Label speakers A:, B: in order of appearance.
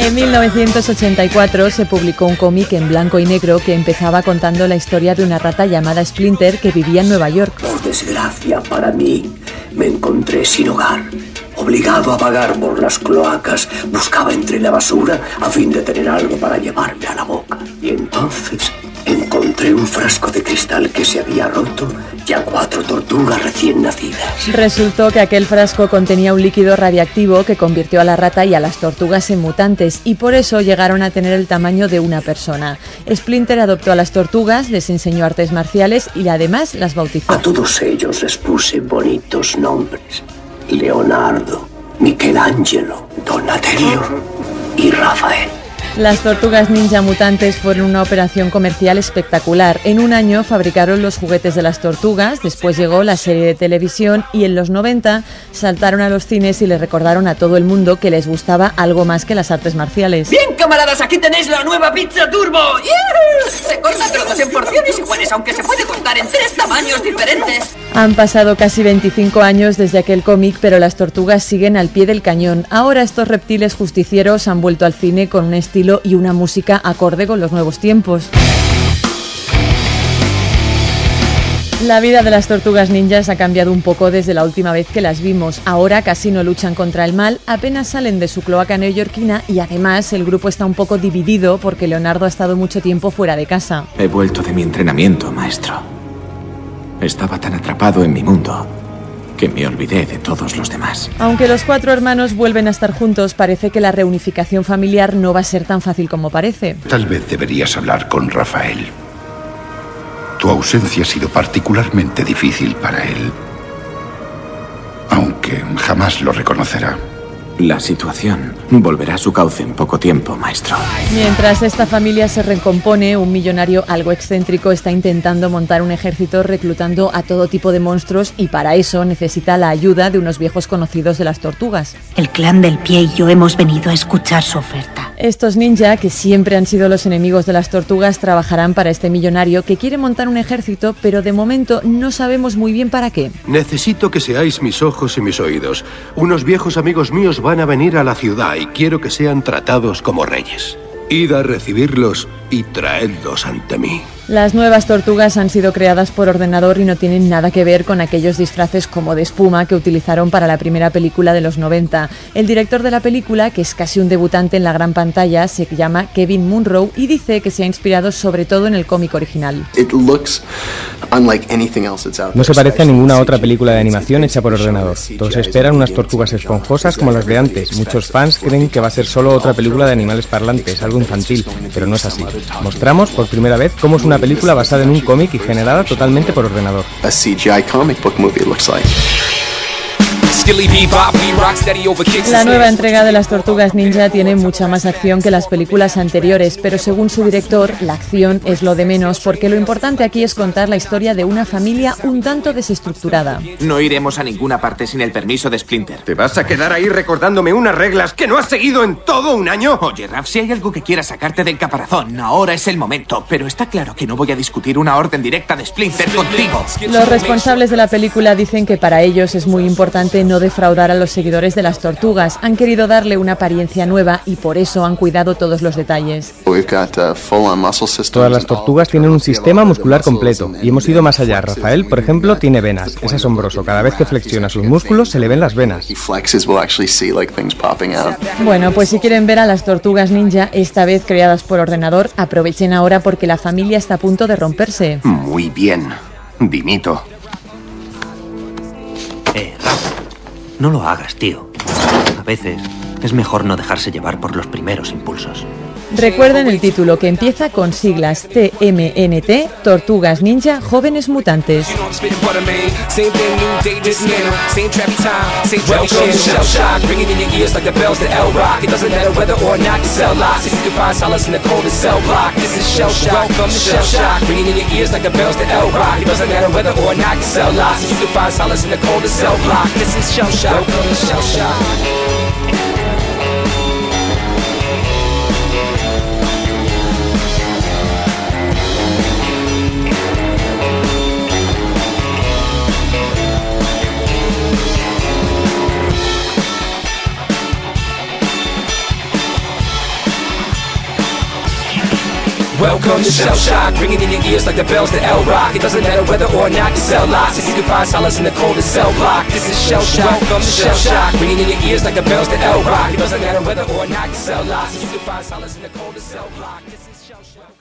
A: En 1984 se publicó un cómic en blanco y negro que empezaba contando la historia de una rata llamada Splinter que vivía en Nueva York.
B: Por desgracia para mí, me encontré sin hogar. Obligado a vagar por las cloacas, buscaba entre la basura a fin de tener algo para llevarme a la boca. Y entonces encontré un frasco de cristal que se había roto y a 4 tortugas recién nacidas.
A: Resultó que aquel frasco contenía un líquido radiactivo que convirtió a la rata y a las tortugas en mutantes y por eso llegaron a tener el tamaño de una persona. Splinter adoptó a las tortugas, les enseñó artes marciales y además las bautizó.
B: A todos ellos les puse bonitos nombres: Leonardo, Michelangelo, Donatello y Rafael.
A: Las tortugas ninja mutantes fueron una operación comercial espectacular. En un año fabricaron los juguetes de las tortugas, después llegó la serie de televisión y en los 90 saltaron a los cines y le recordaron a todo el mundo que les gustaba algo más que las artes marciales.
C: Bien, camaradas, aquí tenéis la nueva pizza turbo. ¡Yeah! Se corta trozos en porciones iguales, aunque se puede cortar en 3 tamaños diferentes.
A: Han pasado casi 25 años desde aquel cómic, pero las tortugas siguen al pie del cañón. Ahora estos reptiles justicieros han vuelto al cine con un estilo y una música acorde con los nuevos tiempos. La vida de las tortugas ninjas ha cambiado un poco desde la última vez que las vimos. Ahora casi no luchan contra el mal, apenas salen de su cloaca neoyorquina y además el grupo está un poco dividido porque Leonardo ha estado mucho tiempo fuera de casa.
D: He vuelto de mi entrenamiento, maestro. Estaba tan atrapado en mi mundo que me olvidé de todos los demás.
A: Aunque los 4 hermanos vuelven a estar juntos, parece que la reunificación familiar no va a ser tan fácil como parece.
E: Tal vez deberías hablar con Rafael. Tu ausencia ha sido particularmente difícil para él, aunque jamás lo reconocerá.
D: La situación volverá a su cauce en poco tiempo, maestro.
A: Mientras esta familia se recompone, un millonario algo excéntrico está intentando montar un ejército reclutando a todo tipo de monstruos y para eso necesita la ayuda de unos viejos conocidos de las tortugas.
F: El clan del pie y yo hemos venido a escuchar su oferta.
A: Estos ninja, que siempre han sido los enemigos de las tortugas, trabajarán para este millonario que quiere montar un ejército, pero de momento no sabemos muy bien para qué.
G: Necesito que seáis mis ojos y mis oídos. Unos viejos amigos míos van a venir a la ciudad y quiero que sean tratados como reyes. Id a recibirlos y traedlos ante mí.
A: Las nuevas tortugas han sido creadas por ordenador y no tienen nada que ver con aquellos disfraces como de espuma que utilizaron para la primera película de los 90. El director de la película, que es casi un debutante en la gran pantalla, se llama Kevin Munro y dice que se ha inspirado sobre todo en el cómic original.
H: No se parece a ninguna otra película de animación hecha por ordenador. Todos esperan unas tortugas esponjosas como las de antes. Muchos fans creen que va a ser solo otra película de animales parlantes, algo infantil, pero no es así. Mostramos por primera vez cómo es una película basada en un cómic y generada totalmente por ordenador.
A: La nueva entrega de las Tortugas Ninja tiene mucha más acción que las películas anteriores, pero según su director, la acción es lo de menos, porque lo importante aquí es contar la historia de una familia un tanto desestructurada.
D: No iremos a ninguna parte sin el permiso de Splinter.
G: ¿Te vas a quedar ahí recordándome unas reglas que no has seguido en todo un año?
D: Oye, Raph, si hay algo que quiera sacarte del caparazón, ahora es el momento. Pero está claro que no voy a discutir una orden directa de Splinter contigo.
A: Los responsables de la película dicen que para ellos es muy importante no defraudar a los seguidores de las tortugas. Han querido darle una apariencia nueva y por eso han cuidado todos los detalles.
H: Todas las tortugas tienen un sistema muscular completo y hemos ido más allá. Rafael, por ejemplo, tiene venas. Es asombroso. Cada vez que flexiona sus músculos se le ven las venas.
A: Bueno, pues si quieren ver a las Tortugas Ninja, esta vez creadas por ordenador, aprovechen ahora porque la familia está a punto de romperse.
G: Muy bien. Dimito.
I: Rafa, no lo hagas, tío. A veces es mejor no dejarse llevar por los primeros impulsos.
A: Recuerden el título, que empieza con siglas TMNT, Tortugas Ninja Jóvenes Mutantes.
J: Welcome to Shell Shock, ringing in your ears like the bells to L Rock. It doesn't matter whether or not you sell lots, if you can find solace in the coldest cell block. This is Shell Shock. Welcome to Shell Shock, ringing in your ears like the bells to L Rock. It doesn't matter whether or not you sell lots, if you can find solace in the coldest cell block. This is Shell Shock.